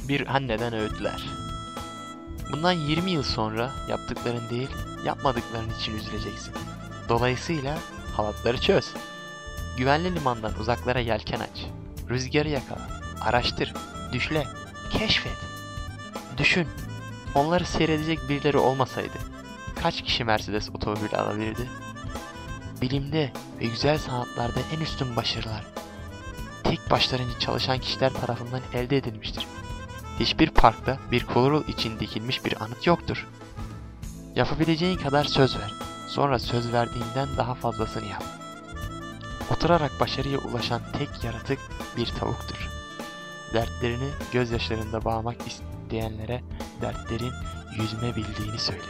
Bir anneden öğütler. Bundan 20 yıl sonra yaptıkların değil, yapmadıkların için üzüleceksin. Dolayısıyla halatları çöz. Güvenli limandan uzaklara yelken aç. Rüzgarı yakala. Araştır, düşle, keşfet. Düşün, onları seyredecek birileri olmasaydı kaç kişi Mercedes otomobili alabilirdi? Bilimde ve güzel sanatlarda en üstün başarılar tek başlarına çalışan kişiler tarafından elde edilmiştir. Hiçbir parkta bir kolorul için dikilmiş bir anıt yoktur. Yapabileceğin kadar söz ver. Sonra söz verdiğinden daha fazlasını yap. Oturarak başarıya ulaşan tek yaratık bir tavuktur. Dertlerini gözyaşlarında bağlamak isteyenlere dertlerin yüzme bildiğini söyle.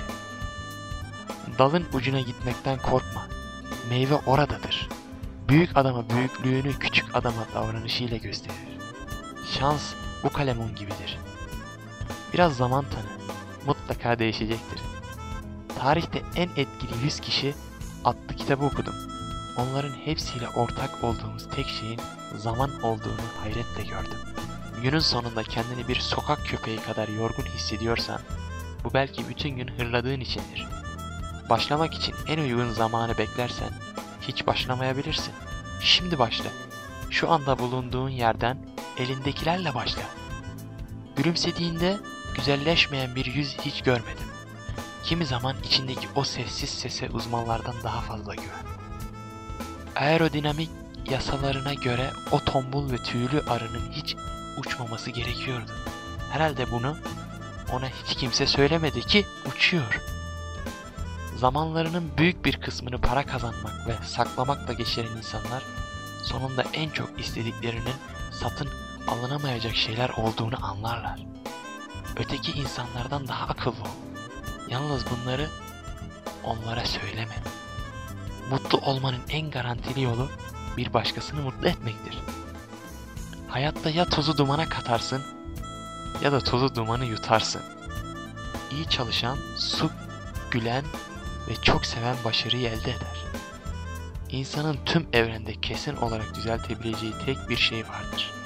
Dalın ucuna gitmekten korkma. Meyve oradadır. Büyük adama büyüklüğünü küçük adama davranışıyla gösterir. Şans bu kalemun gibidir. Biraz zaman tanı. Mutlaka değişecektir. Tarihte en etkili 100 kişi adlı kitabı okudum. Onların hepsiyle ortak olduğumuz tek şeyin zaman olduğunu hayretle gördüm. Günün sonunda kendini bir sokak köpeği kadar yorgun hissediyorsan, bu belki bütün gün hırladığın içindir. Başlamak için en uygun zamanı beklersen, hiç başlamayabilirsin. Şimdi başla. Şu anda bulunduğun yerden elindekilerle başla. Gülümsediğinde güzelleşmeyen bir yüz hiç görmedim. Kimi zaman içindeki o sessiz sese uzmanlardan daha fazla güven. Aerodinamik yasalarına göre o tombul ve tüylü arının hiç uçmaması gerekiyordu. Herhalde bunu ona hiç kimse söylemedi ki uçuyor. Zamanlarının büyük bir kısmını para kazanmak ve saklamakla geçiren insanlar sonunda en çok istediklerinin satın alınamayacak şeyler olduğunu anlarlar. Öteki insanlardan daha akıllı ol. Yalnız bunları onlara söyleme. Mutlu olmanın en garantili yolu bir başkasını mutlu etmektir. Hayatta ya tozu dumana katarsın ya da tozu dumanı yutarsın. İyi çalışan, gülen ve çok seven başarıyı elde eder. İnsanın tüm evrende kesin olarak düzeltebileceği tek bir şey vardır.